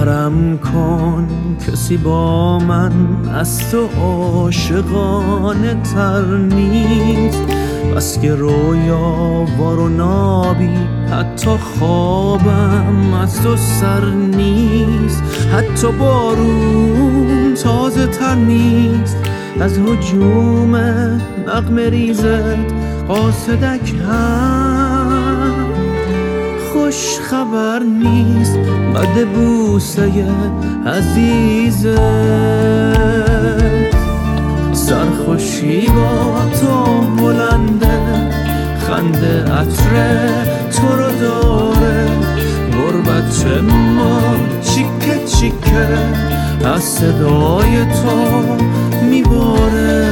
خبرم کن کسی با من از تو عاشقانه تر نیست، بس که رویا وار و نابی حتی خوابم از تو سر نیست. حتی بارون تازه تر نیست از هجوم نغمه ریزت، قاصدک هم خوش خبر نیست بد بوسه عزیزت. سرخوشی با تو بلنده، خنده عطر تو رو داره، غربت ما چیکه چیکه از صدای تو میباره.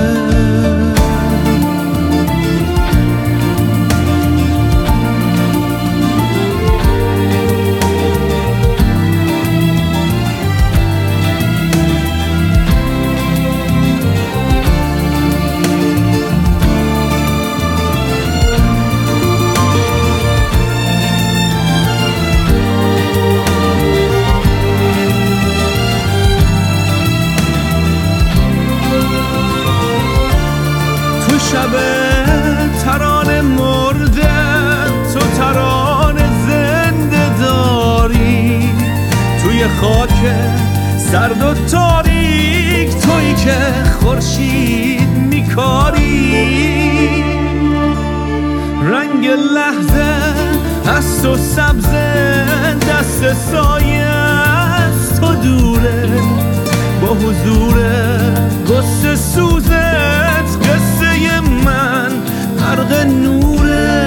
شب ترانه مرده تو ترانه زنده داری، توی خاک سرد و تاریک تویی که خورشید میکاری. رنگ لحظه از تو سبزه، دست سایه از تو دوره، با حضور قصه سوزت قصه من غرق نوره.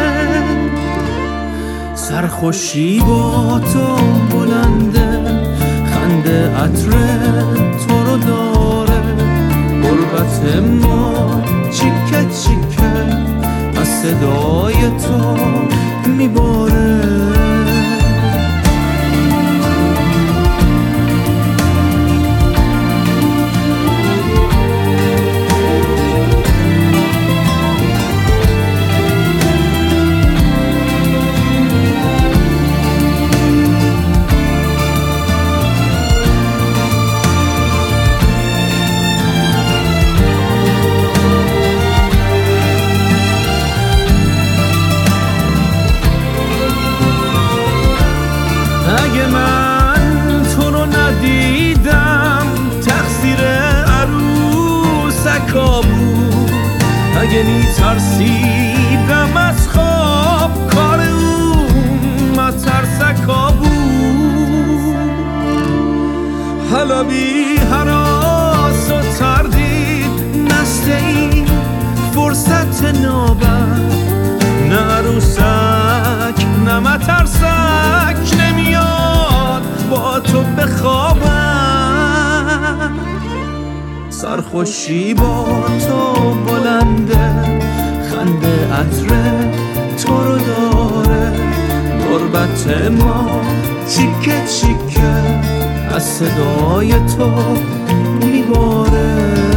سرخوشی با تو بلنده، خنده عطر تو رو داره، غربت ما چیکه چیکه از صدای تو میباره. اگه من تو رو ندیدم تقصیر عروسکا بود، اگه میترسیدم از خواب کار اون مترسکا بود. حالا بی هراس و تردید نسته این فرصت نابد، نه عروسک نه مترسک نمیاد با تو بخوابم. سرخوشی با تو بلنده، خنده عطر تو رو داره، غربت ما چیکه چیکه از صدای تو میباره.